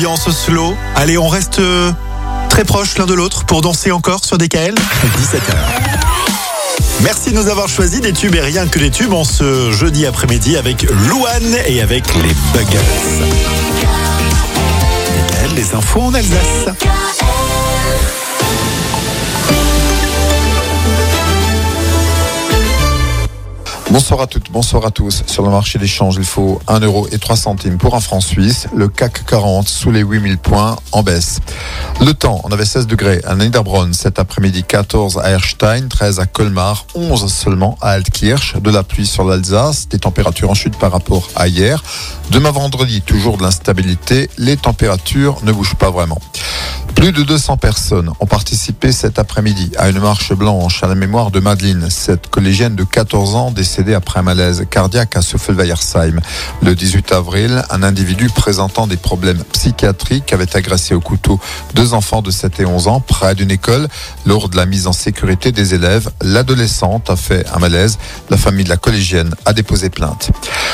ambiance slow. Allez, on reste très proches l'un de l'autre pour danser encore sur DKL. 17h. Merci de nous avoir choisi des tubes et rien que des tubes en ce jeudi après-midi avec Louane et avec les Buggles. DKL, les infos en Alsace. Bonsoir à toutes, bonsoir à tous. Sur le marché des changes, il faut 1,03 € pour un franc suisse. Le CAC 40 sous les 8000 points en baisse. Le temps, on avait 16 degrés à Niederbronn cet après-midi, 14 à Erstein, 13 à Colmar, 11 seulement à Altkirch. De la pluie sur l'Alsace, des températures en chute par rapport à hier. Demain vendredi, toujours de l'instabilité. Les températures ne bougent pas vraiment. Plus de 200 personnes ont participé cet après-midi à une marche blanche à la mémoire de Madeleine, cette collégienne de 14 ans décédée après un malaise cardiaque à Soffelweiersheim. Le 18 avril, un individu présentant des problèmes psychiatriques avait agressé au couteau 2 enfants de 7 et 11 ans près d'une école. Lors de la mise en sécurité des élèves, l'adolescente a fait un malaise. La famille de la collégienne a déposé plainte.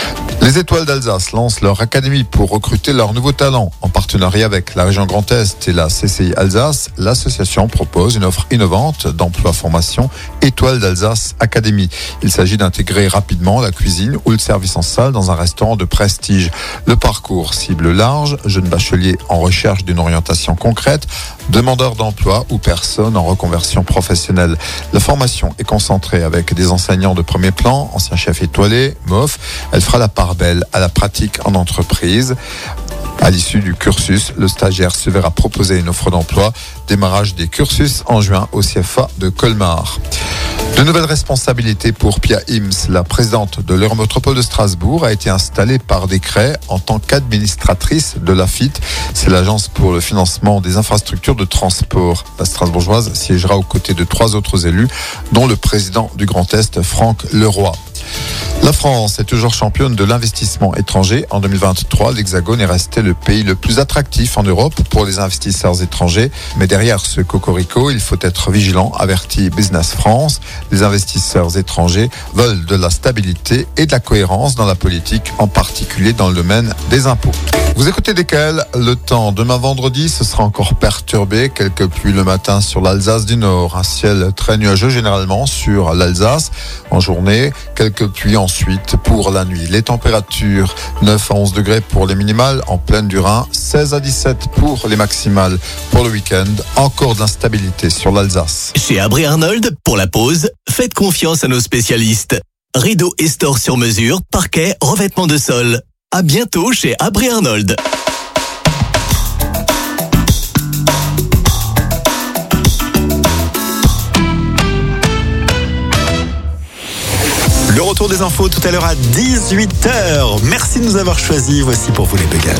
Les Étoiles d'Alsace lancent leur académie pour recruter leurs nouveaux talents. En partenariat avec la région Grand Est et la CCI Alsace, l'association propose une offre innovante d'emploi-formation Étoiles d'Alsace Académie. Il s'agit d'intégrer rapidement la cuisine ou le service en salle dans un restaurant de prestige. Le parcours cible large, jeunes bacheliers en recherche d'une orientation concrète, demandeurs d'emploi ou personnes en reconversion professionnelle. La formation est concentrée avec des enseignants de premier plan, anciens chefs étoilés, MOF. Elle fera la part belle à la pratique en entreprise. À l'issue du cursus, le stagiaire se verra proposer une offre d'emploi. Démarrage des cursus en juin au CFA de Colmar. De nouvelles responsabilités pour Pia Ims, la présidente de l'Eurométropole de Strasbourg, a été installée par décret en tant qu'administratrice de l'AFIT. C'est l'agence pour le financement des infrastructures de transport. La Strasbourgeoise siégera aux côtés de 3 autres élus, dont le président du Grand Est, Franck Leroy. La France est toujours championne de l'investissement étranger. En 2023, l'Hexagone est resté le pays le plus attractif en Europe pour les investisseurs étrangers. Mais derrière ce cocorico, il faut être vigilant, avertit Business France. Les investisseurs étrangers veulent de la stabilité et de la cohérence dans la politique, en particulier dans le domaine des impôts. Vous écoutez DKL, le temps. Demain vendredi, ce sera encore perturbé. Quelques pluies le matin sur l'Alsace du Nord. Un ciel très nuageux généralement sur l'Alsace. En journée, quelques pluies ensuite pour la nuit. Les températures 9 à 11 degrés pour les minimales en plaine du Rhin, 16 à 17 pour les maximales. Pour le week-end, encore de l'instabilité sur l'Alsace. Chez Abré Arnold, pour la pause, faites confiance à nos spécialistes. Rideaux et stores sur mesure, parquet, revêtement de sol. À bientôt chez Abré Arnold. Le retour des infos tout à l'heure à 18h. Merci de nous avoir choisis. Voici pour vous les Buggles.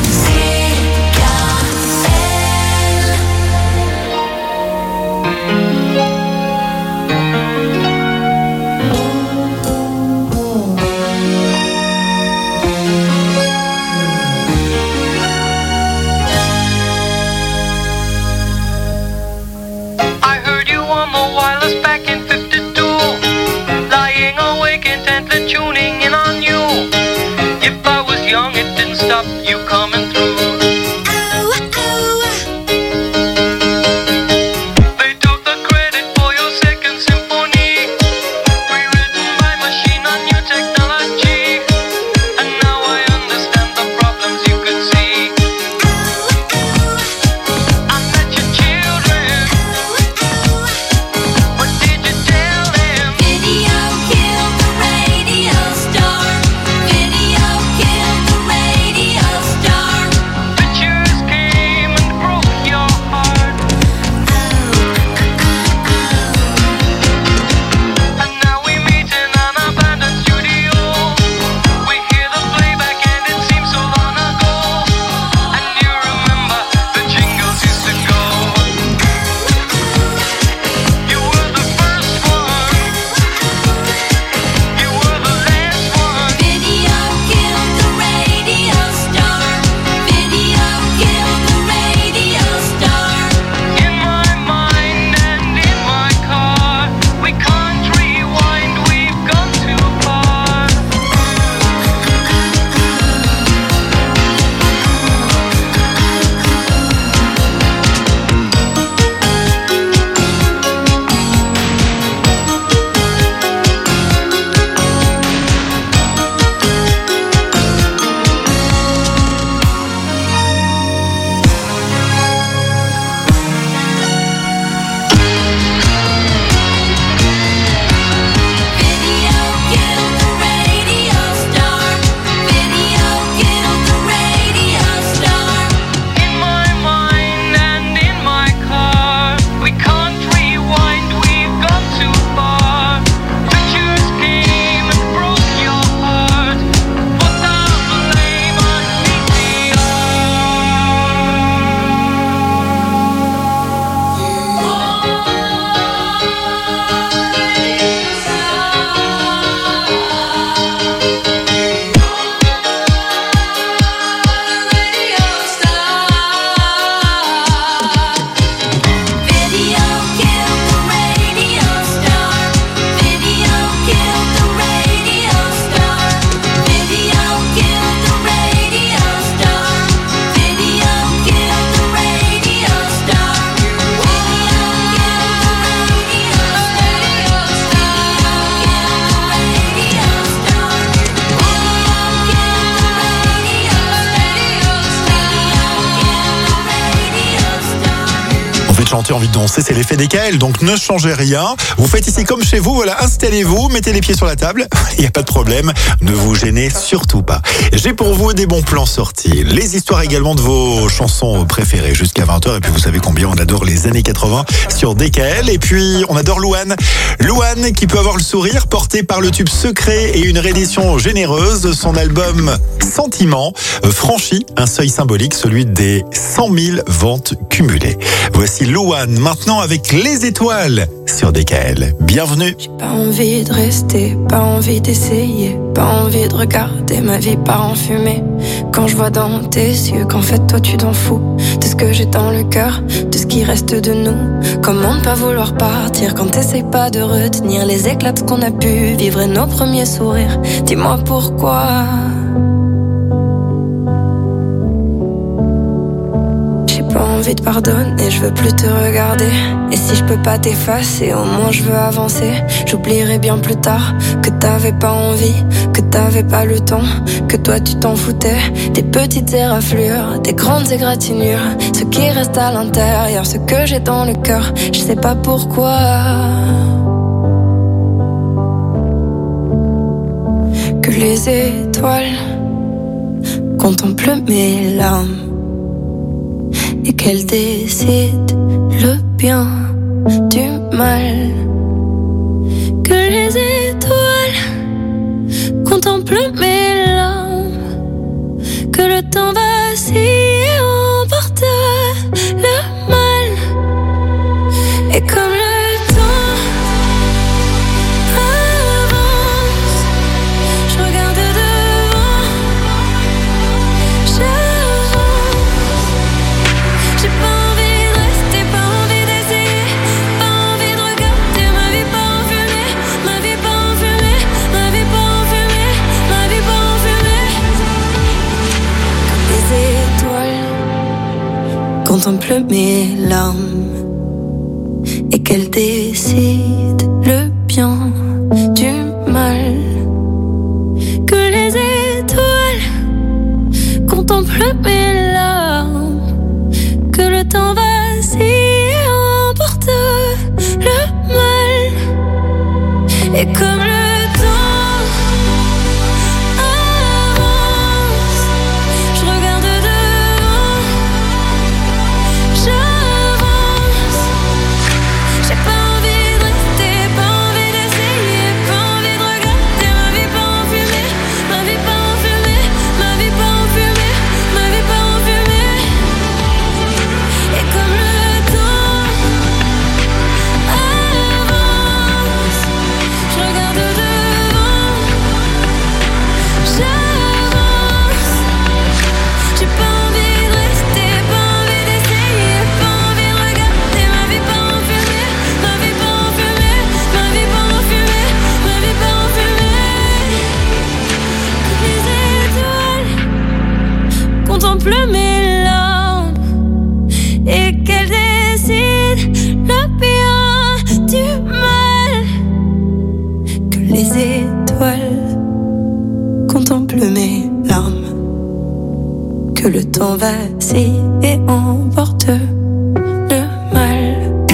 I heard you on the wireless back in 52, lying awake intently tuning in on you. If I was young, it didn't stop you coming through. de chanter, envie de danser, c'est l'effet DKL. Donc ne changez rien. Vous faites ici comme chez vous. Voilà, installez-vous, mettez les pieds sur la table. Il n'y a pas de problème. Ne vous gênez surtout pas. J'ai pour vous des bons plans sortis. Les histoires également de vos chansons préférées jusqu'à 20h. Et puis vous savez combien on adore les années 80 sur DKL. Et puis on adore Louane. Louane qui peut avoir le sourire porté par le tube Secret et une réédition généreuse. Son album Sentiment franchit un seuil symbolique, celui des 100 000 ventes cumulées. Voici Louane maintenant avec Les Étoiles sur DKL. Bienvenue. J'ai pas envie de rester, pas envie d'essayer, pas envie de regarder ma vie part en fumée. Quand je vois dans tes yeux qu'en fait toi tu t'en fous de ce que j'ai dans le cœur, de ce qui reste de nous. Comment ne pas vouloir partir quand t'essayes pas de retenir les éclats de ce qu'on a pu vivre et nos premiers sourires. Dis-moi pourquoi. Pas envie de pardonner, je veux plus te regarder. Et si je peux pas t'effacer, au moins je veux avancer. J'oublierai bien plus tard que t'avais pas envie, que t'avais pas le temps, que toi tu t'en foutais. Des petites éraflures, des grandes égratignures, ce qui reste à l'intérieur, ce que j'ai dans le cœur, je sais pas pourquoi. Que les étoiles contemplent mes larmes et qu'elle décide le bien du mal. Que les étoiles contemplent mes larmes, que le temps vacille et emporte le mal. Et comme le temps avance, je regarde devant, j'ai pas envie de rester, pas envie d'essayer, pas envie de regarder ma vie pas en fumée, ma vie pas en fumée, ma vie pas en fumée, ma vie pas en fumée. Comme les étoiles contemplent mes larmes et qu'elles décident le bien du mal. Que les étoiles contemplent mes larmes, que le temps vacille et emporte le mal. Et comme le temps avance, je regarde devant, j'avance. J'ai pas envie de rester, pas envie d'essayer, pas envie de regarder ma vie pas en fumée, ma vie pas en fumée, ma vie pas en fumée, ma vie pas en fumée. Et comme le temps avance, je regarde devant, j'avance. J'ai pas envie de rester, pas envie d'essayer, pas envie de regarder ma vie pas en fumée, ma vie pas en fumée, ma vie pas en fumée, ma vie pas en fumée. Les étoiles contemplent mes larmes et qu'elles décident le bien du mal. Que les étoiles contemplent mes larmes, que le temps vacille et emporte le mal.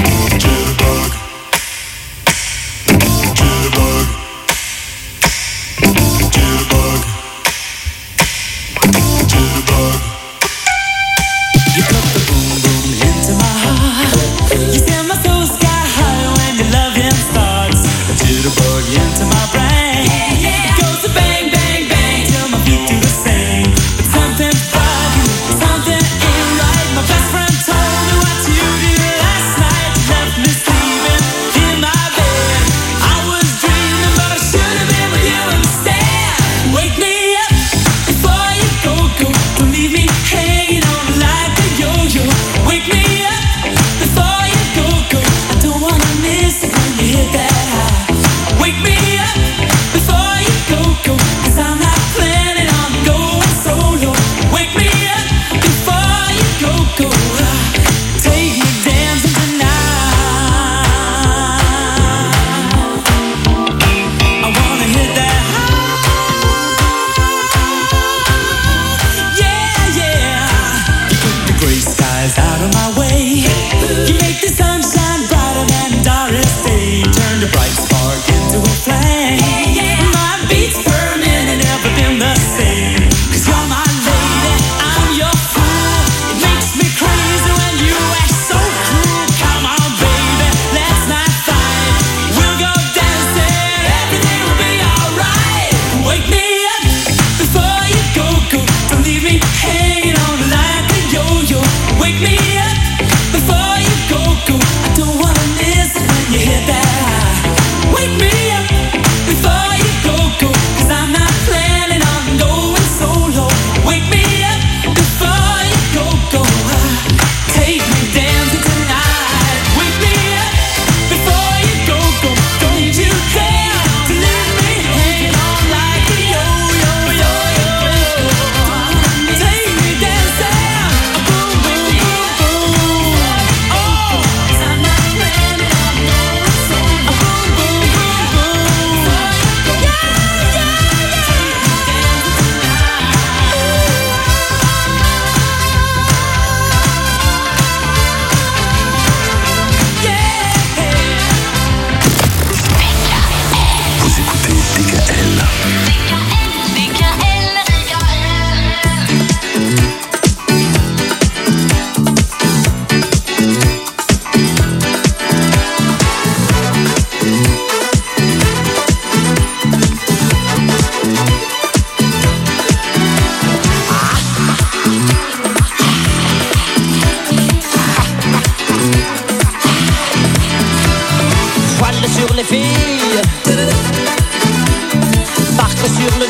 You put the boom boom into my heart. You send my soul sky high when your loving starts. To the bug into my brain. It goes to bang bang bang till my feet do the same. But something's bugging, something ain't right. My best friend told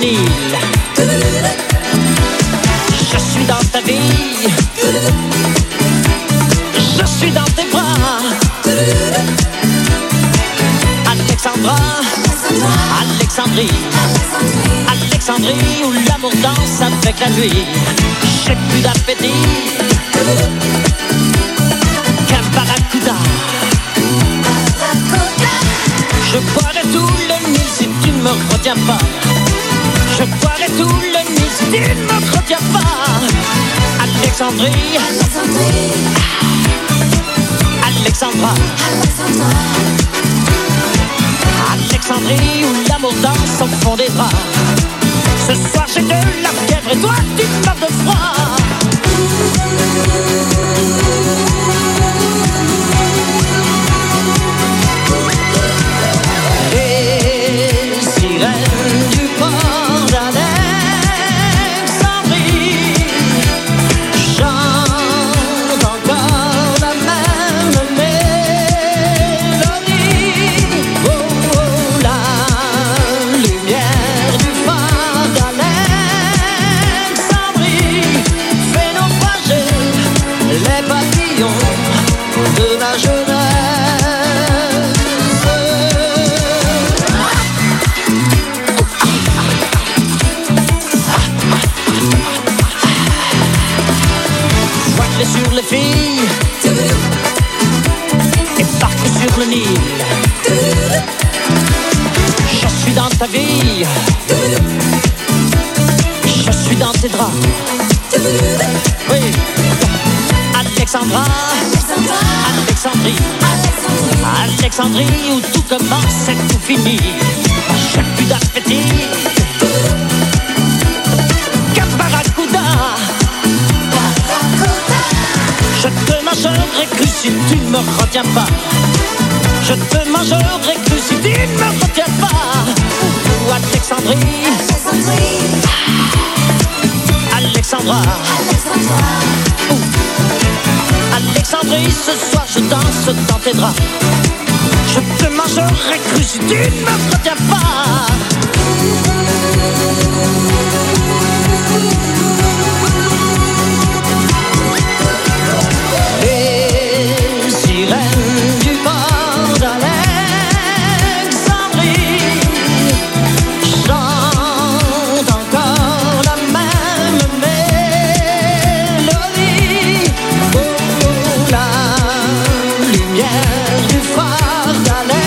Nil. Je suis dans ta vie. Je suis dans tes bras. Alexandra, Alexandrie, Alexandrie où l'amour danse avec la nuit. J'ai plus d'appétit qu'un barracuda. Je boirai tout le Nil si tu ne me retiens pas. Je boirai tout le Nil si tu ne me retiens pas. Alexandrie, Alexandra, Alexandrie où l'amour danse au fond des draps. Ce soir j'ai de la fièvre et toi tu meurs de froid. Les sirènes du port d'Alexandrie chantent encore la même mélodie. Oh, oh, la lumière du phare d'Alexandrie fait naufrager les papillons de ma jeunesse. Sur les filles et parque sur le Nil. Je suis dans ta vie. Je suis dans tes draps. Oui. Alexandra, Alexandrie, Alexandrie où tout commence et tout finit. J'ai plus d'appétit qu'un barracuda. Je te mangerai cru si tu ne me retiens pas. Je te mangerai cru si tu ne me retiens pas. Ou Alexandrie, Alexandra, Alexandrie, ce soir je danse dans tes draps. Je te mangerai cru si tu ne me retiens pas. Les sirènes du port d'Alexandrie chantent encore la même mélodie. Oh, oh, la lumière du phare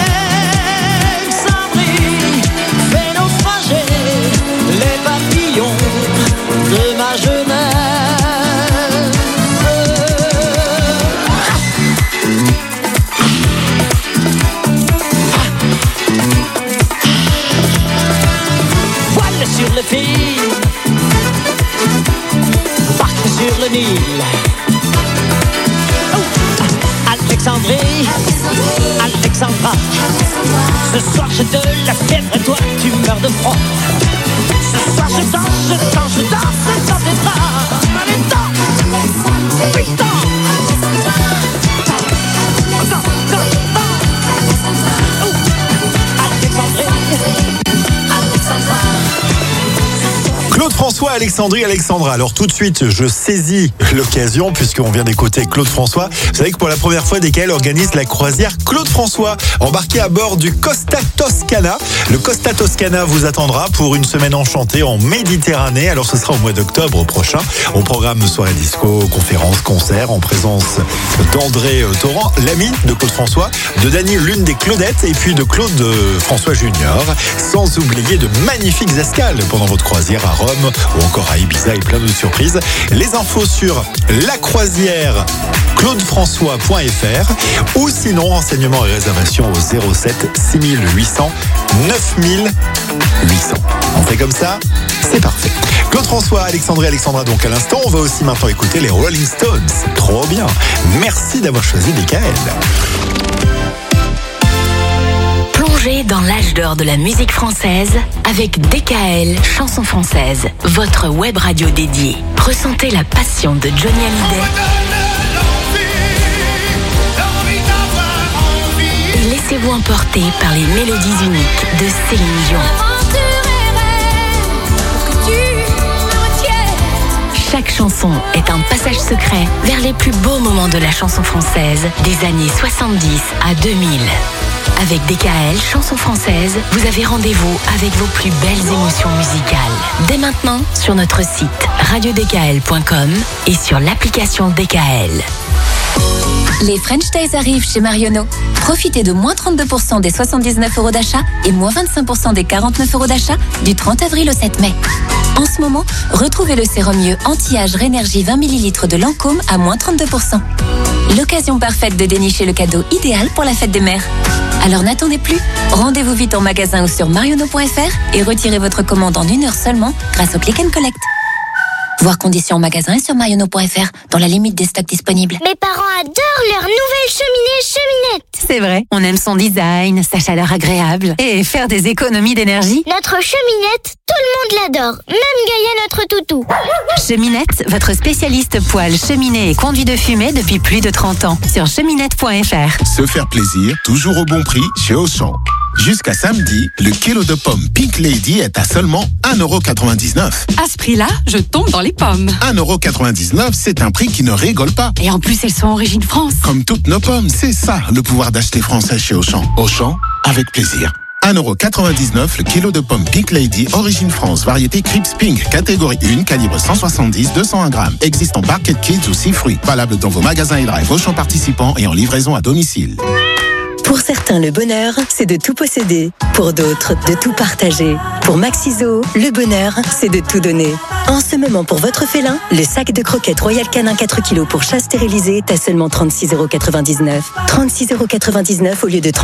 d'Alexandrie fait naufrager les papillons de ma jeunesse. Sur les filles, parque sur le Nil. Oh. Alexandrie, Alexandra, ce soir j'ai de la fièvre et toi tu meurs de froid. Ce soir je danse, je danse, je danse dans tes bras. Allez, danse, oui, danse. Oh. Alexandrie, Claude François, Alexandrie, Alexandra. Alors tout de suite, je saisis l'occasion puisqu'on vient d'écouter Claude François. Vous savez que pour la première fois, DKL organise la croisière Claude François, embarqué à bord du Costa Toscana. Le Costa Toscana vous attendra pour une semaine enchantée en Méditerranée. Alors ce sera au mois d'octobre prochain. Au programme soirée disco, conférences, concerts en présence d'André Torrent, l'ami de Claude François, de Dany, l'une des Claudettes, et puis de Claude François Junior. Sans oublier de magnifiques escales pendant votre croisière à Rome ou encore à Ibiza et plein d'autres surprises. Les infos sur la croisière claudefrançois.fr ou sinon renseignements et réservations au 07 6800 9800. On fait comme ça, c'est parfait. Claude François, Alexandrie, Alexandra donc à l'instant. On va aussi maintenant écouter les Rolling Stones. Trop bien. Merci d'avoir choisi DKL. Plongez dans l'âge d'or de la musique française avec DKL Chansons françaises, votre web radio dédiée. Ressentez la passion de Johnny Hallyday et laissez-vous emporter par les mélodies uniques de Céline Dion. chanson est un passage secret vers les plus beaux moments de la chanson française des années 70 à 2000. Avec DKL, chanson française, vous avez rendez-vous avec vos plus belles émotions musicales. Dès maintenant, sur notre site radiodkl.com et sur l'application DKL. Les French Days arrivent chez Marionneau. Profitez de moins 32% des 79 € d'achat et moins 25% des 49 € d'achat du 30 avril au 7 mai. En ce moment, retrouvez le sérum mieux anti-âge Rénergie 20 ml de Lancôme à moins 32%. L'occasion parfaite de dénicher le cadeau idéal pour la fête des mères. Alors n'attendez plus, rendez-vous vite en magasin ou sur marionneau.fr et retirez votre commande en 1 heure seulement grâce au Click and Collect. Voir conditions en magasin et sur marionneau.fr dans la limite des stocks disponibles. Mes parents adorent leur nouvelle cheminette. C'est vrai, on aime son design, sa chaleur agréable et faire des économies d'énergie. Notre cheminette, tout le monde l'adore, même Gaïa notre toutou. Cheminette, votre spécialiste poêle, cheminée et conduit de fumée depuis plus de 30 ans sur cheminette.fr. Se faire plaisir, toujours au bon prix chez Auchan. Jusqu'à samedi, le kilo de pommes Pink Lady est à seulement 1,99 €. À ce prix-là, je tombe dans les pommes. 1,99 €, c'est un prix qui ne rigole pas. Et en plus, elles sont origine France. Comme toutes nos pommes, c'est ça le pouvoir d'acheter français chez Auchan. Auchan, avec plaisir. 1,99 € le kilo de pommes Pink Lady, origine France, variété Crips Pink, catégorie 1, calibre 170-201 grammes. Existe en Barquette Kids ou 6 fruits. Valable dans vos magasins et drive Auchan participants et en livraison à domicile. Pour certains, le bonheur, c'est de tout posséder. Pour d'autres, de tout partager. Pour Maxiso, le bonheur, c'est de tout donner. En ce moment, pour votre félin, le sac de croquettes Royal Canin 4 kg pour chat stérilisé est à seulement 36,99 €. 36,99 € au lieu de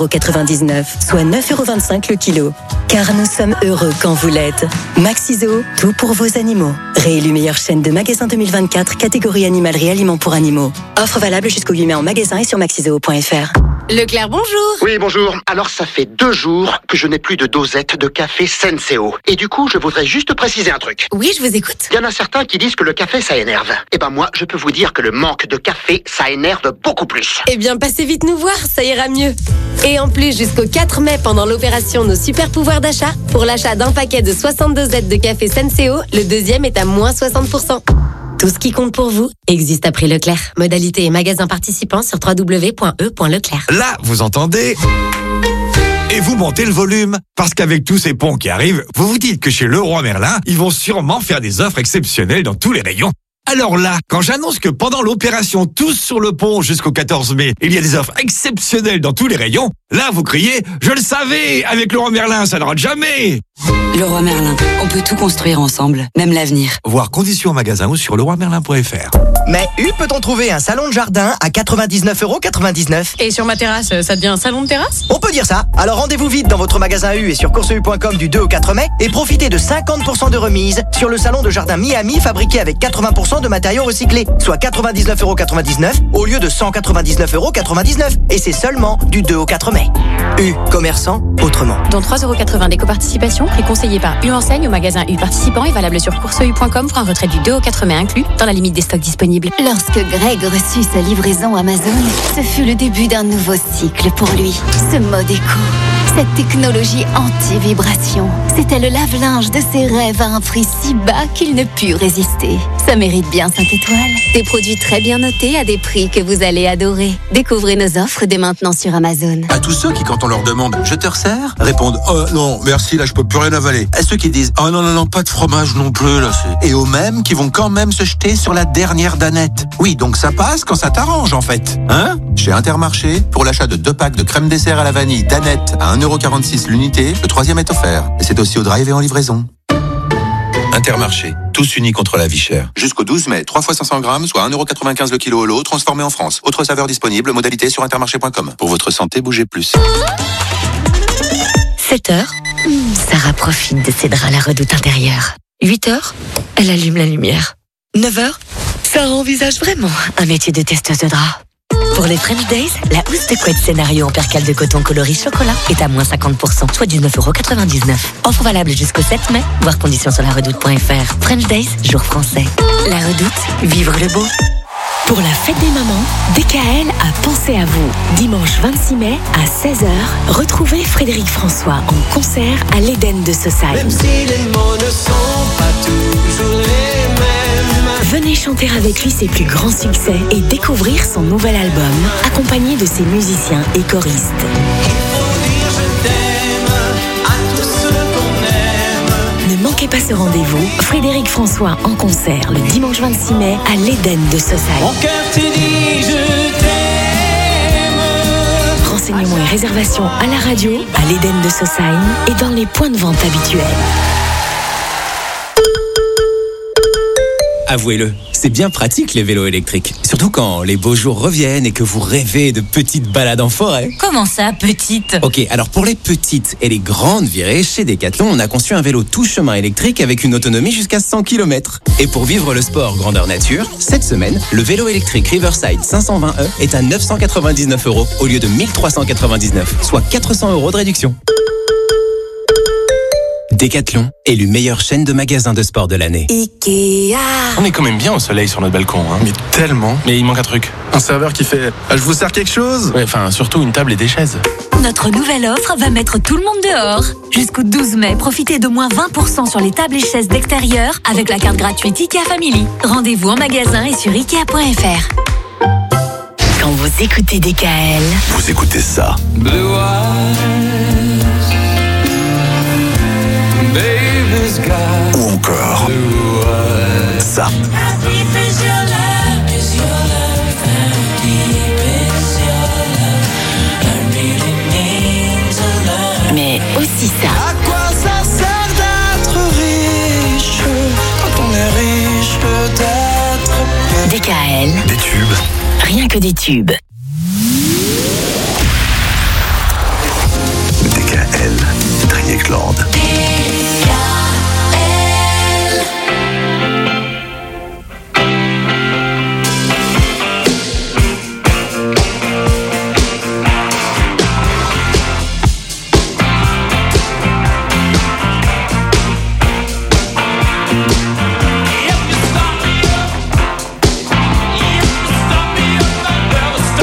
39,99 €, soit 9,25 € le kilo. Car nous sommes heureux quand vous l'êtes. Maxiso, tout pour vos animaux. Réélu meilleure chaîne de magasins 2024, catégorie animalerie aliments pour animaux. Offre valable jusqu'au 8 mai en magasin et sur maxiso.fr. Leclerc, bonjour. Oui, bonjour. Alors, ça fait 2 jours que je n'ai plus de dosette de café Senseo. Et du coup, je voudrais juste préciser un truc. Oui, je vous écoute. Il y en a certains qui disent que le café, ça énerve. Eh ben moi, je peux vous dire que le manque de café, ça énerve beaucoup plus. Eh bien, passez vite nous voir, ça ira mieux. Et en plus, jusqu'au 4 mai, pendant l'opération Nos Super Pouvoirs d'achat, pour l'achat d'un paquet de 62 dosettes de café Senseo, le deuxième est à moins 60%. Tout ce qui compte pour vous existe à prix Leclerc. Modalité et magasin participants sur www.e.leclerc. Là, vous entendez ? Et vous montez le volume. Parce qu'avec tous ces ponts qui arrivent, vous vous dites que chez Leroy Merlin, ils vont sûrement faire des offres exceptionnelles dans tous les rayons. Alors là, quand j'annonce que pendant l'opération Tous sur le pont jusqu'au 14 mai, il y a des offres exceptionnelles dans tous les rayons, là vous criez « Je le savais, avec Leroy Merlin, ça ne rate jamais !» Leroy Merlin, on peut tout construire ensemble, même l'avenir. Voir conditions en magasin ou sur leroymerlin.fr. Mais peut-on trouver un salon de jardin à 99,99 €? Et sur ma terrasse, ça devient un salon de terrasse ? On peut dire ça. Alors rendez-vous vite dans votre magasin U et sur courseu.com du 2 au 4 mai et profitez de 50% de remise sur le salon de jardin Miami fabriqué avec 80% de matériaux recyclés, soit 99,99 € au lieu de 199,99 €. Et c'est seulement du 2 au 4 mai. U, commerçant autrement. Dont 3,80 € d'éco-participation, prix conseillé par U Enseigne au magasin U participant et valable sur courseu.com pour un retrait du 2 au 4 mai inclus, dans la limite des stocks disponibles. Lorsque Greg reçut sa livraison Amazon, ce fut le début d'un nouveau cycle pour lui. Ce mode éco, cette technologie anti-vibration, c'était le lave-linge de ses rêves à un prix si bas qu'il ne put résister. Ça mérite bien 5 étoiles. Des produits très bien notés à des prix que vous allez adorer. Découvrez nos offres dès maintenant sur Amazon. À tous ceux qui, quand on leur demande « Je te resserre ?», répondent « Oh non, merci, là je peux plus rien avaler ». À ceux qui disent « Oh non, non, non, pas de fromage non plus, là c'est... » Et aux mêmes qui vont quand même se jeter sur la dernière danette. Oui, donc ça passe quand ça t'arrange en fait. Hein ? Chez Intermarché, pour l'achat de 2 packs de crème dessert à la vanille danette à 1,46 € l'unité, le 3e est offert. Et c'est aussi au drive et en livraison. Intermarché, tous unis contre la vie chère. Jusqu'au 12 mai, 3 fois 500 grammes, soit 1,95 € le kilo au lot, transformé en France. Autre saveur disponible, modalité sur intermarché.com. Pour votre santé, bougez plus. 7h, Sarah profite de ses draps à la redoute intérieure. 8h, elle allume la lumière. 9h, Sarah envisage vraiment un métier de testeuse de draps. Pour les French Days, la housse de couette scénario en percale de coton coloris chocolat est à moins 50%, soit 19,99 €. Offre valable jusqu'au 7 mai, voir conditions sur laredoute.fr. French Days, jour français. La Redoute, vivre le beau. Pour la fête des mamans, DKL a pensé à vous. Dimanche 26 mai à 16h, retrouvez Frédéric François en concert à l'Éden de Saussaye. Même si les mots ne sont pas toujours les mêmes. chanter avec lui ses plus grands succès et découvrir son nouvel album, accompagné de ses musiciens et choristes. Ne manquez pas ce rendez-vous, Frédéric François en concert le dimanche 26 mai à l'Éden de Saussaye. Mon cœur te dit je t'aime. Renseignements et réservations à la radio, à l'Éden de Saussaye et dans les points de vente habituels. Avouez-le, c'est bien pratique les vélos électriques. Surtout quand les beaux jours reviennent et que vous rêvez de petites balades en forêt. Comment ça, petite? Ok, alors pour les petites et les grandes virées, chez Decathlon, on a conçu un vélo tout chemin électrique avec une autonomie jusqu'à 100 km. Et pour vivre le sport grandeur nature, cette semaine, le vélo électrique Riverside 520e est à 999 € au lieu de 1399, soit 400 € de réduction. Decathlon, élu meilleure chaîne de magasins de sport de l'année. Ikea. On est quand même bien au soleil sur notre balcon, hein. Mais tellement. Mais il manque un truc. Un serveur qui fait « Je vous sers quelque chose ?» Ouais, enfin, surtout une table et des chaises. Notre nouvelle offre va mettre tout le monde dehors. Jusqu'au 12 mai, profitez de moins 20% sur les tables et chaises d'extérieur avec la carte gratuite Ikea Family. Rendez-vous en magasin et sur Ikea.fr. Quand vous écoutez DKL, vous écoutez ça. Blue eyes, baby's got ou encore blue eyes. Ça. Mais aussi ça. À quoi ça sert d'être riche quand on est riche d'être DKL. Des tubes. Rien que des tubes. DKL. Triecland. stop me up, I'll never stop.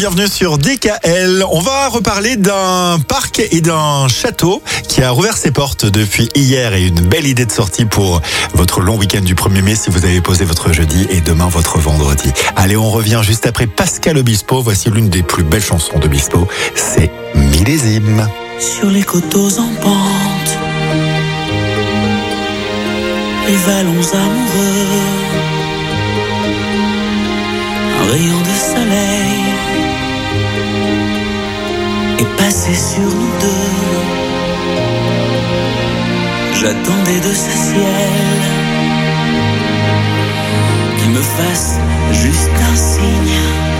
bienvenue sur DKL. On va reparler d'un parc et d'un château qui a rouvert ses portes depuis hier et une belle idée de sortie pour votre long week-end du 1er mai si vous avez posé votre jeudi et demain votre vendredi. Allez, on revient juste après Pascal Obispo. Voici l'une des plus belles chansons d'Obispo, c'est Millésime. Sur les coteaux en pente, les vallons amoureux, un rayon de soleil est passé sur nous deux. J'attendais de ce ciel qu'il me fasse juste un signe.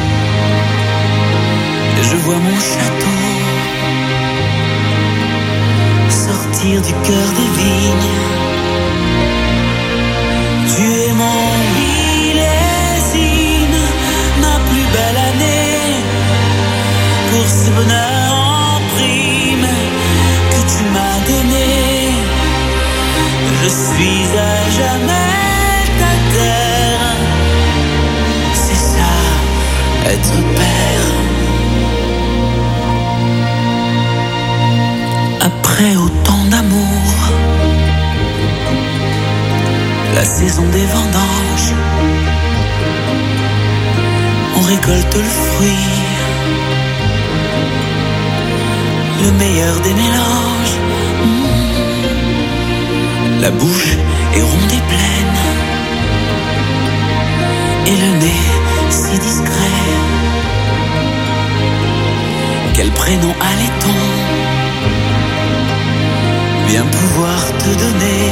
Et je vois mon château sortir du cœur des vignes. Tu es mon millésime, ma plus belle année, pour ce bonheur en prime que tu m'as donné. Je suis à jamais ta terre, c'est ça, être père. Après autant d'amour, la saison des vendanges, on récolte le fruit, le meilleur des mélanges. La bouche est ronde et pleine, et le nez si discret. Quel prénom allait-on bien pouvoir te donner?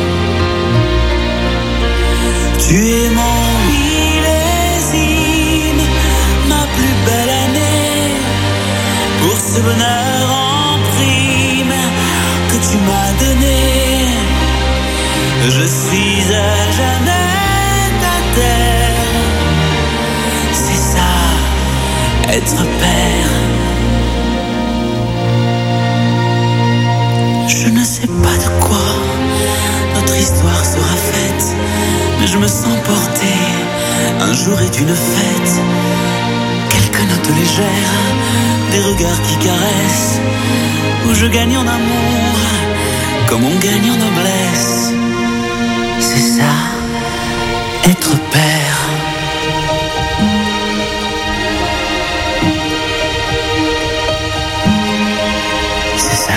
Tu es mon millésime, ma plus belle année, pour ce bonheur en prime que tu m'as donné. Je suis à jamais ta terre, c'est ça, être père. Je ne sais pas de quoi notre histoire sera faite, mais je me sens porté, un jour est une fête. Quelques notes légères, des regards qui caressent, où je gagne en amour, comme on gagne en noblesse. C'est ça, être père. C'est ça.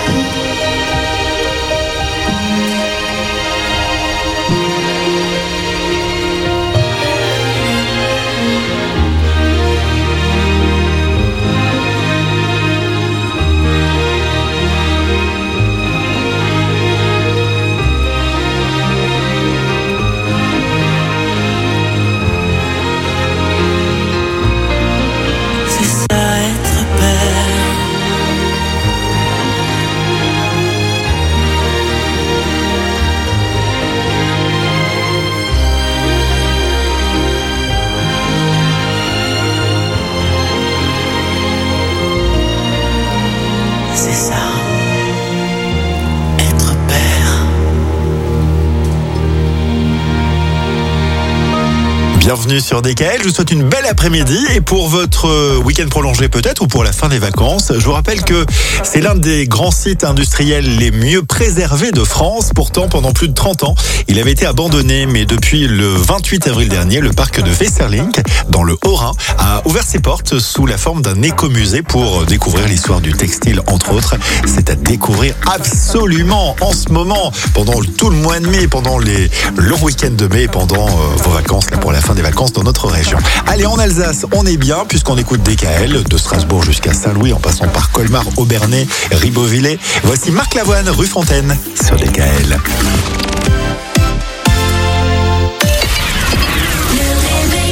Bienvenue sur DKL, je vous souhaite une belle après-midi et pour votre week-end prolongé peut-être ou pour la fin des vacances, je vous rappelle que c'est l'un des grands sites industriels les mieux préservés de France. Pourtant, pendant plus de 30 ans, il avait été abandonné, mais depuis le 28 avril dernier, le parc de Weserlinck, dans le Haut-Rhin, a ouvert ses portes sous la forme d'un écomusée pour découvrir l'histoire du textile, entre autres. C'est à découvrir absolument en ce moment, pendant tout le mois de mai, pendant les longs week-ends de mai, pendant vos vacances, là pour la fin des vacances dans notre région. Allez, en Alsace, on est bien puisqu'on écoute DKL de Strasbourg jusqu'à Saint-Louis en passant par Colmar, Aubernais, Ribeauvillé. Voici Marc Lavoine, rue Fontaine sur DKL.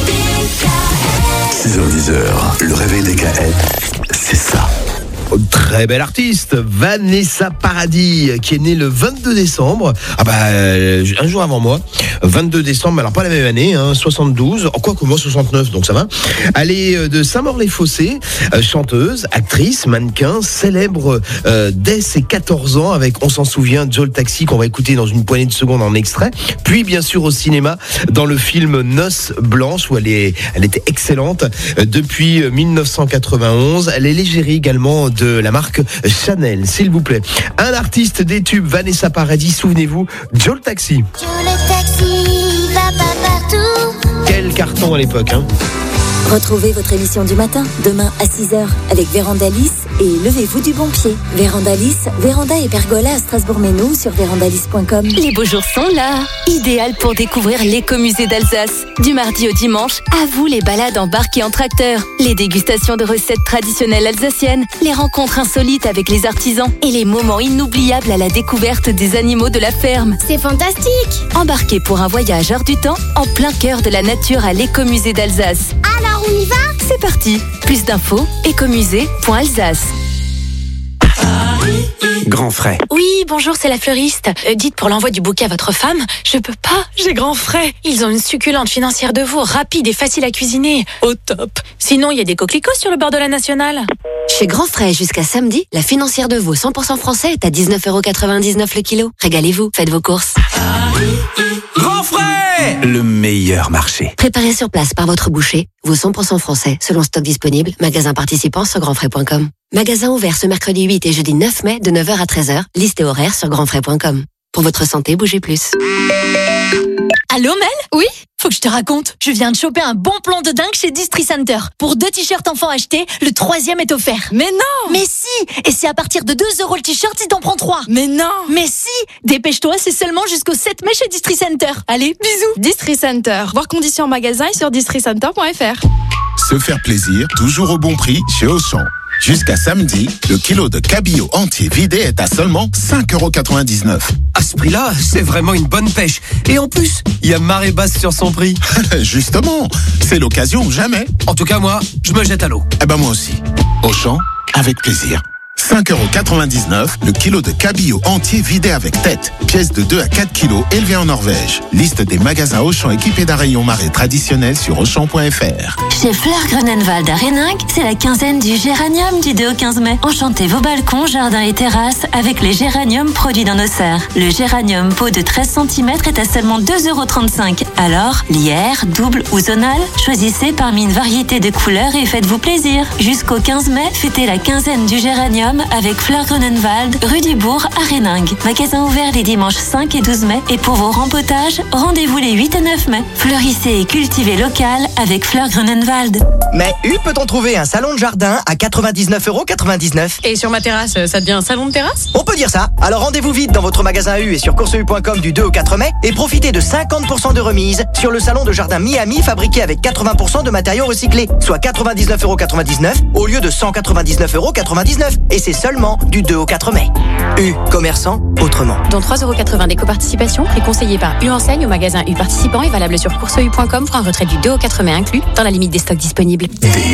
6h-10h, le réveil DKL, c'est ça. très belle artiste, Vanessa Paradis, qui est née le 22 décembre. Un jour avant moi. 22 décembre, alors pas la même année, 72. Quoi que moi, 69, donc ça va. Elle est de Saint-Maur-les-Fossés, chanteuse, actrice, mannequin, célèbre dès ses 14 ans avec On s'en souvient, Joe le Taxi, qu'on va écouter dans une poignée de secondes en extrait. Puis, bien sûr, au cinéma, dans le film Noces blanches, où elle était excellente. Depuis 1991, elle est l'égérie également de la marque Chanel, s'il vous plaît. Un artiste des tubes, Vanessa Paradis, souvenez-vous, Joe le Taxi. Joe le taxi va pas partout. Quel carton à l'époque, Retrouvez votre émission du matin, demain à 6h, avec Vérandalis et Levez-vous du bon pied. Vérandalis, véranda et pergola à Strasbourg-Ménou sur vérandalis.com. Les beaux jours sont là. Idéal pour découvrir l'écomusée d'Alsace. Du mardi au dimanche, à vous les balades en barque et en tracteur, les dégustations de recettes traditionnelles alsaciennes, les rencontres insolites avec les artisans et les moments inoubliables à la découverte des animaux de la ferme. C'est fantastique! Embarquez pour un voyage hors du temps en plein cœur de la nature à l'écomusée d'Alsace. Alors on y va? C'est parti. Plus d'infos, écomusée.alsace. Grand frais. Oui, bonjour, c'est la fleuriste. Dites pour l'envoi du bouquet à votre femme, je peux pas, j'ai grand frais. Ils ont une succulente financière de veau, rapide et facile à cuisiner. Au top. Sinon, il y a des coquelicots sur le bord de la Nationale. Chez Grand Frais, jusqu'à samedi, la financière de veau 100% français est à 19,99€ le kilo. Régalez-vous, faites vos courses. Grand frais! Le meilleur marché. Préparé sur place par votre boucher, veau 100% français, selon stock disponible, magasin participant sur grandfrais.com. Magasin ouvert ce mercredi 8 et jeudi 9 mai de 9h à 13h, liste et horaire sur grandfrais.com. Pour votre santé, bougez plus. Allô Mel? Oui? Faut que je te raconte. Je viens de choper un bon plan de dingue chez Distri Center. Pour 2 t-shirts enfants achetés, le 3e est offert. Mais non! Mais si! Et c'est à partir de 2€ le t-shirt si t'en prends 3. Mais non! Mais si! Dépêche-toi, c'est seulement jusqu'au 7 mai chez Distri Center. Allez, bisous! Distri Center. Voir conditions en magasin et sur districenter.fr. Se faire plaisir, toujours au bon prix chez Auchan. Jusqu'à samedi, le kilo de cabillaud entier vidé est à seulement 5,99€. À ce prix-là, c'est vraiment une bonne pêche. Et en plus, il y a marée basse sur son prix. Justement, c'est l'occasion ou jamais. En tout cas, moi, je me jette à l'eau. Moi aussi. Auchan, avec plaisir. 5,99€ le kilo de cabillaud entier vidé avec tête. Pièce de 2 à 4 kilos élevée en Norvège. Liste des magasins Auchan équipés d'un rayon marée traditionnel sur Auchan.fr. Chez Fleur Grunenwald à Réninck, c'est la quinzaine du géranium du 2 au 15 mai. Enchantez vos balcons, jardins et terrasses avec les géraniums produits dans nos serres. Le géranium pot de 13 cm est à seulement 2,35€. Alors, lierre, double ou zonal, choisissez parmi une variété de couleurs et faites-vous plaisir. Jusqu'au 15 mai, fêtez la quinzaine du géranium avec Fleur Grunenwald, rue du Bourg à Réninck. Magasin ouvert les dimanches 5 et 12 mai. Et pour vos rempotages, rendez-vous les 8 et 9 mai. Fleurissez et cultivez local avec Fleur Grunenwald. Mais U peut-on trouver un salon de jardin à 99,99€. Et sur ma terrasse, ça devient un salon de terrasse? On peut dire ça. Alors rendez-vous vite dans votre magasin U et sur courseu.com du 2 au 4 mai et profitez de 50% de remise sur le salon de jardin Miami fabriqué avec 80% de matériaux recyclés, soit 99,99€ au lieu de 199,99€. Et c'est seulement du 2 au 4 mai. U, commerçant autrement. Dont 3,80€ d'éco-participation, prix conseillé par U Enseigne au magasin U participant et valable sur courseu.com pour un retrait du 2 au 4 mai inclus, dans la limite des stocks disponibles.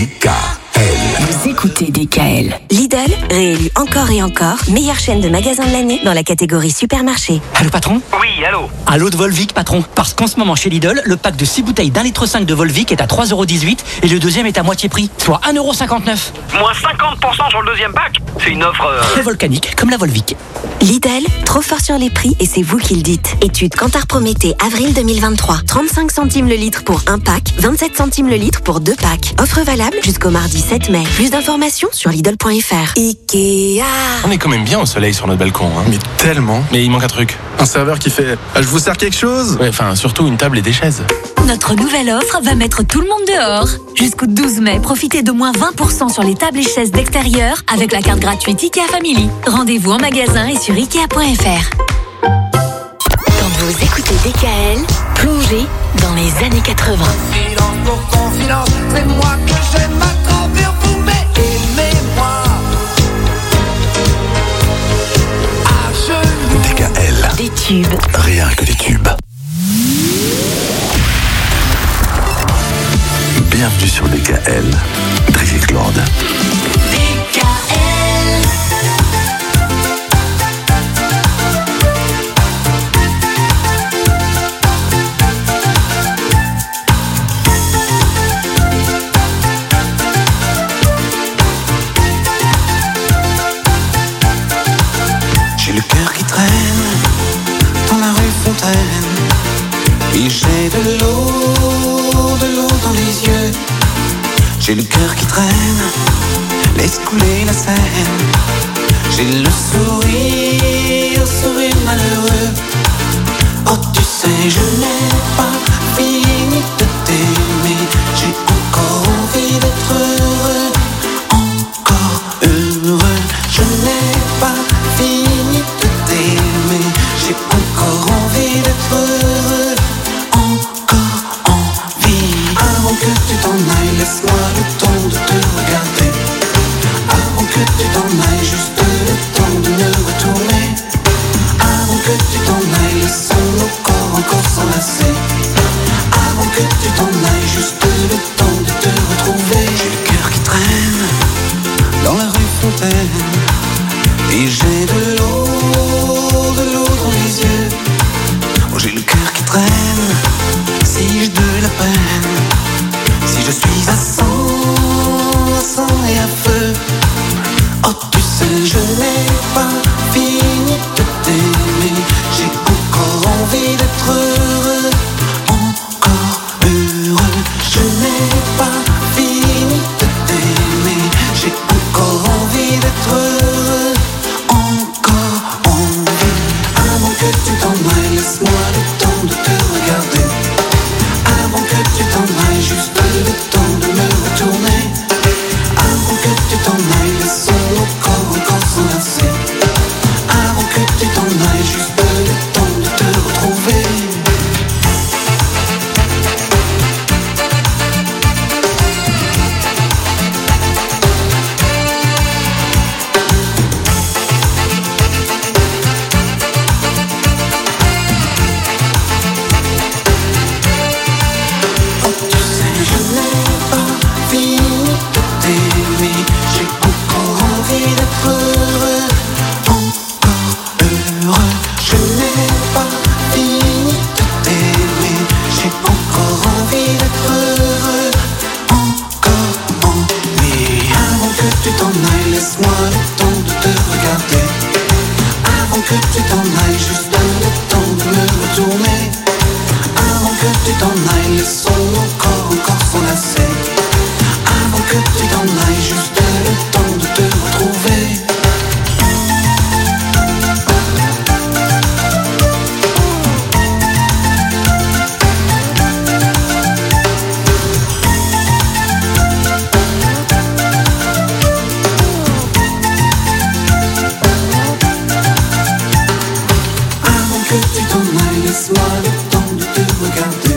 Vous écoutez DKL. Lidl, réélu encore et encore, meilleure chaîne de magasins de l'année dans la catégorie supermarché. Allô patron? Oui, allô? Allô de Volvic patron? Parce qu'en ce moment chez Lidl, le pack de 6 bouteilles d'1,5 litre de Volvic est à 3,18€ et le deuxième est à moitié prix, soit 1,59€. Moins 50% sur le deuxième pack? C'est une offre... Très volcanique, comme la Volvic. Lidl, trop fort sur les prix et c'est vous qui le dites. Étude Kantar Prométhée, avril 2023. 35 centimes le litre pour un pack, 27 centimes le litre pour 2 packs. Offre valable jusqu'au mardi 7 mai. Plus d'informations sur Lidl.fr. Ikea. On est quand même bien au soleil sur notre balcon. Mais tellement. Mais il manque un truc. Un serveur qui fait « Je vous sers quelque chose ?» surtout une table et des chaises. Notre nouvelle offre va mettre tout le monde dehors. Jusqu'au 12 mai, profitez de moins 20% sur les tables et chaises d'extérieur avec la carte gratuite IKEA Family. Rendez-vous en magasin et sur Ikea.fr. Quand vous écoutez DKL, plongez dans les années 80. Confidence pour confidence, c'est moi que j'aime à travers vous, mais aimez-moi. À genoux. DKL. Des tubes. Rien que des tubes. Bienvenue sur DKL. Drivic Lord. DKL. j'ai de l'eau dans les yeux. J'ai le cœur qui traîne, laisse couler la Seine. J'ai le sourire malheureux. Oh tu sais je n'ai pas fini de t'aimer. J'ai encore envie d'être heureux, encore heureux. Je n'ai pas fini de t'aimer. J'ai encore envie d'être heureux, encore envie. Avant que tu t'en ailles, laisse-moi le temps de te regarder. Avant que tu t'en ailles, juste le temps de me retourner. Avant que tu t'en ailles, laissons nos corps encore s'enlacer. Avant que tu t'en ailles, juste le temps de te retrouver. J'ai le cœur qui traîne dans la rue Fontaine. Et j'ai de l'eau dans les yeux. Oh, j'ai le cœur qui traîne, si j'ai de la peine. Si je suis à 100 et à feu. Oh tu sais je n'ai pas fini de t'aimer. J'ai encore envie d'être heureux, encore heureux. Je n'ai pas fini de t'aimer. J'ai encore envie d'être heureux, encore envie. Avant que tu t'en ailles, laisse-moi le temps de te regarder. Avant que tu t'en ailles, juste le temps de me retourner. Avant que tu t'en ailles, laissons nos corps encore s'enlacer. Avant que tu t'en ailles, juste le temps de te retrouver. Oh tu sais je n'ai pas fini de t'aimer. J'ai encore envie d'être heureux, encore heureux. Je n'ai pas fini de t'aimer. J'ai encore envie d'être heureux, encore envie. Avant que tu t'en ailles, laisse-moi le temps de te regarder. Avant que tu t'en ailles, juste le temps de me retourner. Avant que tu t'en ailles, laissons nos corps encore s'enlacer. Avant que tu t'en ailles, juste le temps de te retrouver. Avant que tu t'en ailles, laisse-moi le temps de te regarder.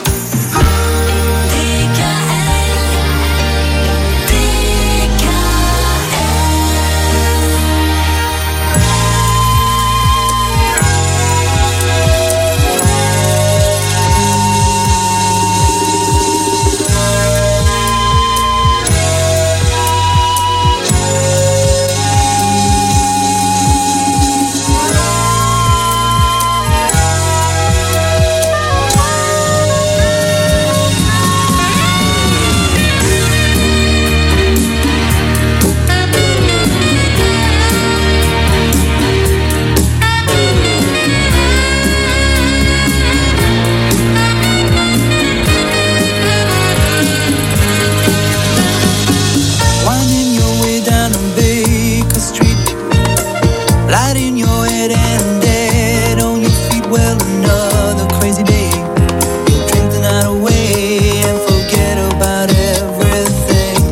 Winding your way down on Baker Street, light in your head and dead on your feet. Well, another crazy day. Drink the night away and forget about everything.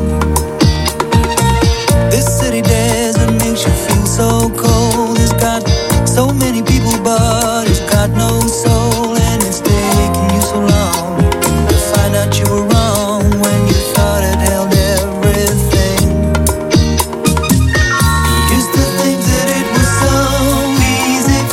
This city desert makes you feel so cold. It's got so many people, but it's got no soul. And it's taking you so long to find out you were wrong when you thought it held everything. Used to think that it was so easy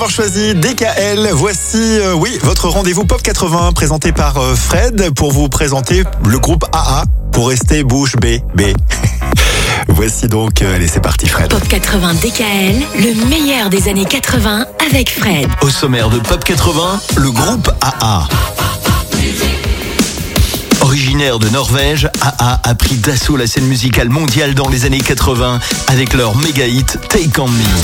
d'avoir choisi DKL. Voici, votre rendez-vous Pop 80 présenté par Fred pour vous présenter le groupe AA pour rester bouche bée. Voici donc, allez, c'est parti Fred. Pop 80 DKL, le meilleur des années 80 avec Fred. Au sommaire de Pop 80, le groupe AA. Originaire de Norvège, AA a pris d'assaut la scène musicale mondiale dans les années 80 avec leur méga hit Take On Me.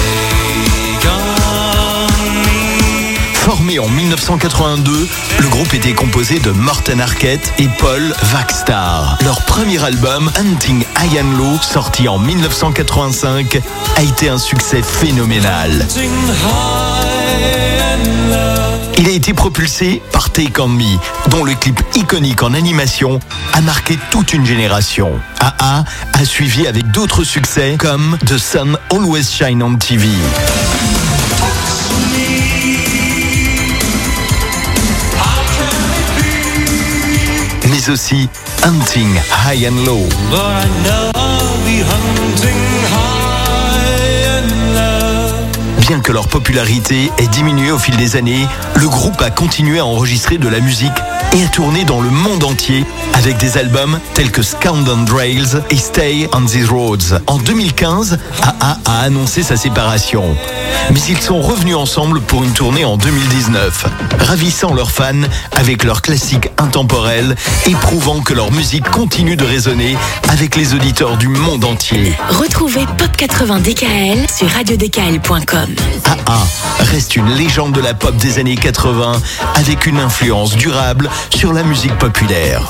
Formé en 1982, le groupe était composé de Morten Harket et Paul Vakstar. Leur premier album, Hunting High and Low, sorti en 1985, a été un succès phénoménal. Il a été propulsé par Take On Me, dont le clip iconique en animation a marqué toute une génération. AA a suivi avec d'autres succès comme The Sun Always Shine on TV. Mais aussi Hunting High and Low. Bien que leur popularité ait diminué au fil des années, le groupe a continué à enregistrer de la musique et à tourner dans le monde entier avec des albums tels que Scoundrel Rails et Stay on These Roads. En 2015, AA a annoncé sa séparation. Mais ils sont revenus ensemble pour une tournée en 2019, ravissant leurs fans avec leurs classiques intemporels et prouvant que leur musique continue de résonner avec les auditeurs du monde entier. Retrouvez Pop 80 DKL sur radiodkl.com. AA reste une légende de la pop des années 80 avec une influence durable sur la musique populaire.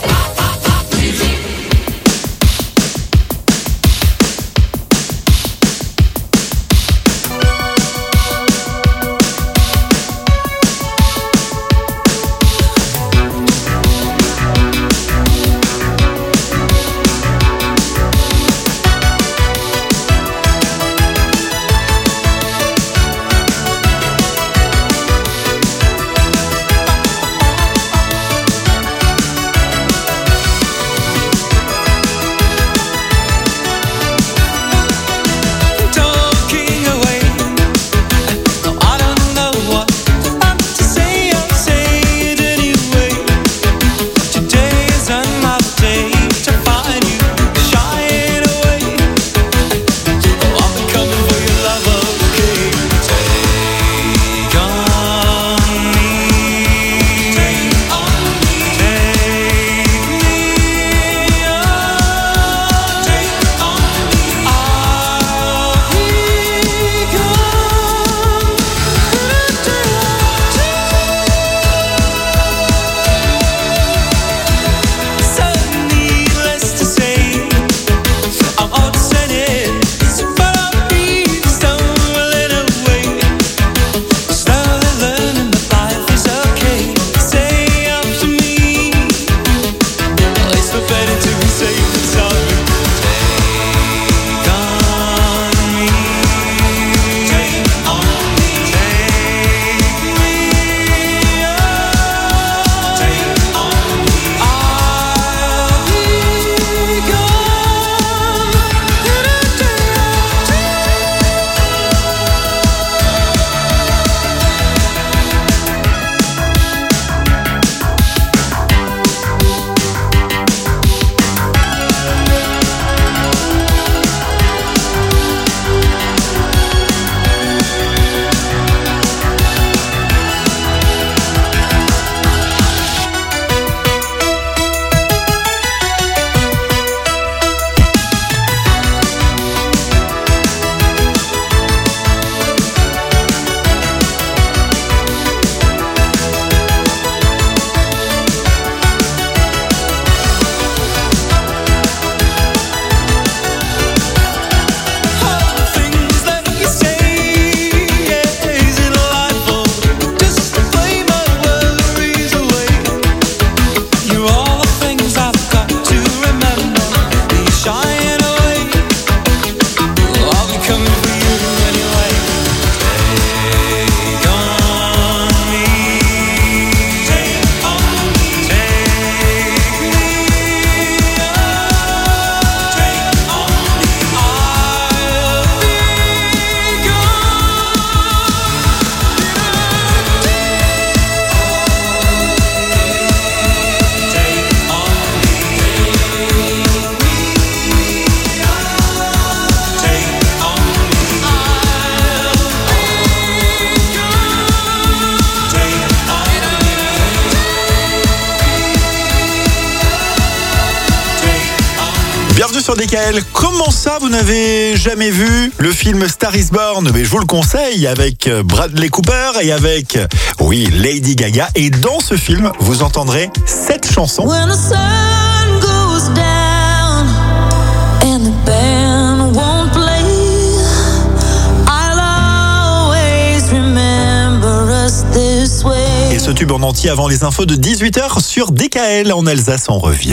sur DKL. Comment ça, vous n'avez jamais vu le film Star is Born? Mais je vous le conseille, avec Bradley Cooper et avec, oui, Lady Gaga. Et dans ce film, vous entendrez cette chanson. When the sun goes down and the band won't play, I'll always remember us this way. Et ce tube en entier avant les infos de 18h sur DKL. En Alsace, on revient.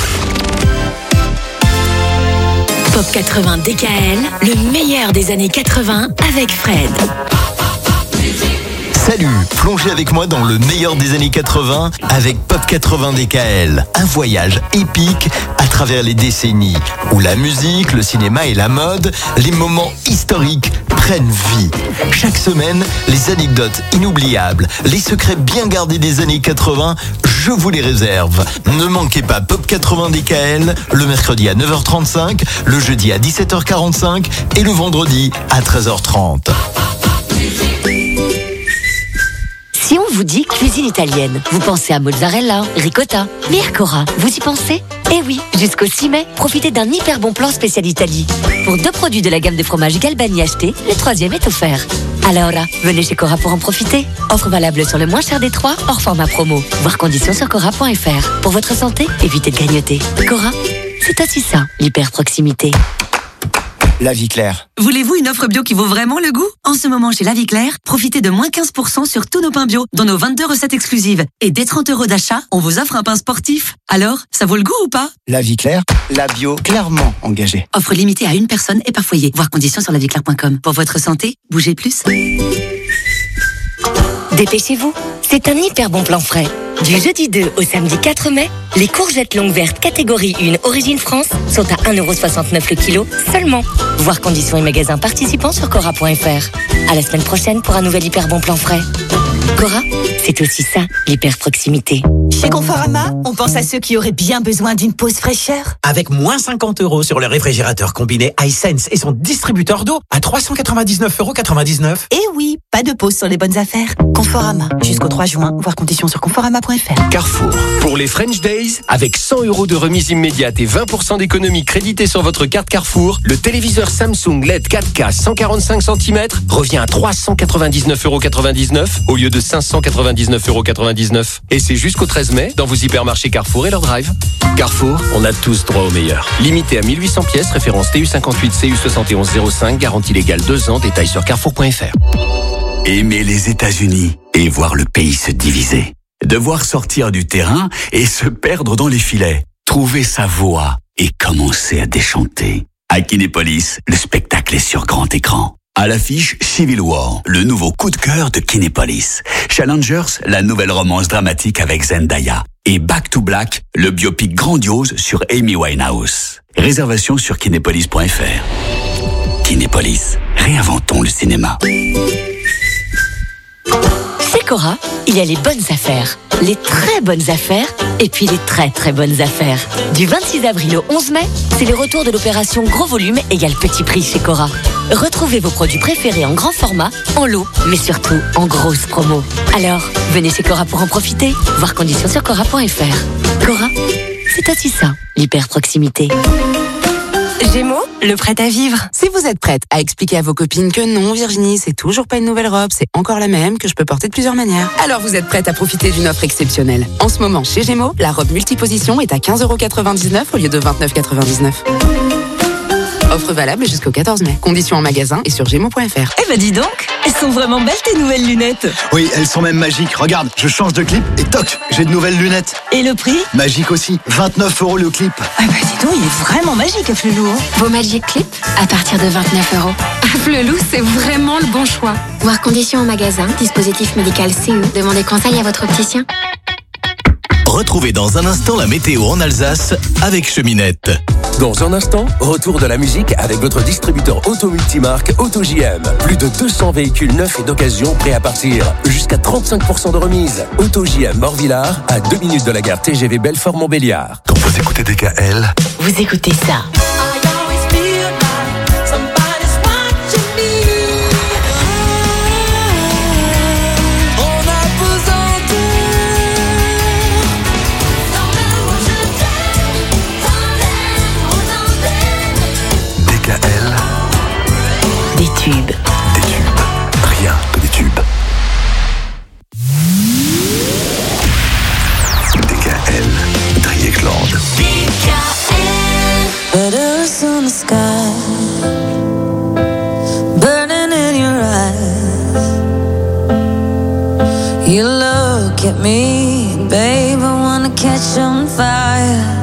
Pop 80 DKL, le meilleur des années 80 avec Fred. Salut, plongez avec moi dans le meilleur des années 80 avec Pop 80 DKL. Un voyage épique à travers les décennies où la musique, le cinéma et la mode, les moments historiques prennent vie. Chaque semaine, les anecdotes inoubliables, les secrets bien gardés des années 80, je vous les réserve. Ne manquez pas Pop 80 DKL le mercredi à 9h35, le jeudi à 17h45 et le vendredi à 13h30. Si on vous dit cuisine italienne, vous pensez à mozzarella, ricotta. Mais à Cora, vous y pensez? Eh oui, jusqu'au 6 mai, profitez d'un hyper bon plan spécial Italie. Pour 2 produits de la gamme de fromage Galbani achetés, le 3e est offert. Alors là, venez chez Cora pour en profiter. Offre valable sur le moins cher des 3, hors format promo. Voir conditions sur cora.fr. Pour votre santé, évitez de grignoter. Cora, c'est aussi ça, l'hyper proximité. La Vie Claire. Voulez-vous une offre bio qui vaut vraiment le goût? En ce moment, chez La Vie Claire, profitez de moins 15% sur tous nos pains bio, dont nos 22 recettes exclusives. Et dès 30 € d'achat, on vous offre un pain sportif. Alors, ça vaut le goût ou pas? La Vie Claire, la bio clairement engagée. Offre limitée à une personne et par foyer. Voir conditions sur laviclaire.com. Pour votre santé, bougez plus. Dépêchez-vous, c'est un hyper bon plan frais. Du jeudi 2 au samedi 4 mai, les courgettes longues vertes catégorie 1 Origine France sont à 1,69 € le kilo seulement. Voir conditions et magasins participants sur cora.fr. À la semaine prochaine pour un nouvel hyper bon plan frais. Cora, c'est aussi ça, l'hyper proximité. Chez Conforama, on pense à ceux qui auraient bien besoin d'une pause fraîcheur. Avec moins 50 € sur le réfrigérateur combiné iSense et son distributeur d'eau à 399,99 €. Eh oui, pas de pause sur les bonnes affaires. Conforama, jusqu'au 3 juin, voir conditions sur conforama.fr. Carrefour, pour les French Days, avec 100 € de remise immédiate et 20% d'économie créditée sur votre carte Carrefour, le téléviseur Samsung LED 4K 145 cm revient à 399,99 € au lieu de 599,99 €. Et c'est jusqu'au 13 mai dans vos hypermarchés Carrefour et leur drive. Carrefour, on a tous droit au meilleur. Limité à 1800 pièces, référence TU58 CU7105, garantie légale 2 ans, détails sur carrefour.fr. Aimer les États-Unis et voir le pays se diviser. Devoir sortir du terrain et se perdre dans les filets. Trouver sa voix et commencer à déchanter. À Kinépolis, le spectacle est sur grand écran. À l'affiche, Civil War, le nouveau coup de cœur de Kinépolis. Challengers, la nouvelle romance dramatique avec Zendaya. Et Back to Black, le biopic grandiose sur Amy Winehouse. Réservation sur kinépolis.fr. Kinépolis, réinventons le cinéma. Chez Cora, il y a les bonnes affaires, les très bonnes affaires et puis les très très bonnes affaires. Du 26 avril au 11 mai, c'est le retour de l'opération Gros Volume égale Petit Prix chez Cora. Retrouvez vos produits préférés en grand format, en lot, mais surtout en grosse promo. Alors, venez chez Cora pour en profiter. Voir conditions sur cora.fr. Cora, c'est aussi ça, l'hyper proximité. Gémeaux, le prêt à vivre. Si vous êtes prête à expliquer à vos copines que non, Virginie, c'est toujours pas une nouvelle robe, c'est encore la même, que je peux porter de plusieurs manières, alors vous êtes prête à profiter d'une offre exceptionnelle. En ce moment, chez Gémeaux, la robe multiposition est à 15,99 € au lieu de 29,99 €. Offre valable jusqu'au 14 mai. Conditions en magasin et sur gémeaux.fr. Eh ben dis donc, elles sont vraiment belles tes nouvelles lunettes. Oui, elles sont même magiques. Regarde, je change de clip et toc, j'ai de nouvelles lunettes. Et le prix? Magique aussi, 29 € le clip. Ah bah dis donc, il est vraiment magique, Flelou. Vos Magic Clip à partir de 29 €. Flelou, c'est vraiment le bon choix. Voir conditions en magasin, dispositif médical CE. Demandez conseil à votre opticien. Retrouvez dans un instant la météo en Alsace avec Cheminette. Dans un instant, retour de la musique avec votre distributeur auto multimarque AutoJM. Plus de 200 véhicules neufs et d'occasion prêts à partir. Jusqu'à 35% de remise. AutoJM Morvillard, à 2 minutes de la gare TGV Belfort-Montbéliard. Quand vous écoutez DKL, vous écoutez ça. Des tubes. Des tubes. Rien que des tubes. DKL. Driekland. Letters on the sky, burning in your eyes. You look at me, babe, I wanna catch on fire.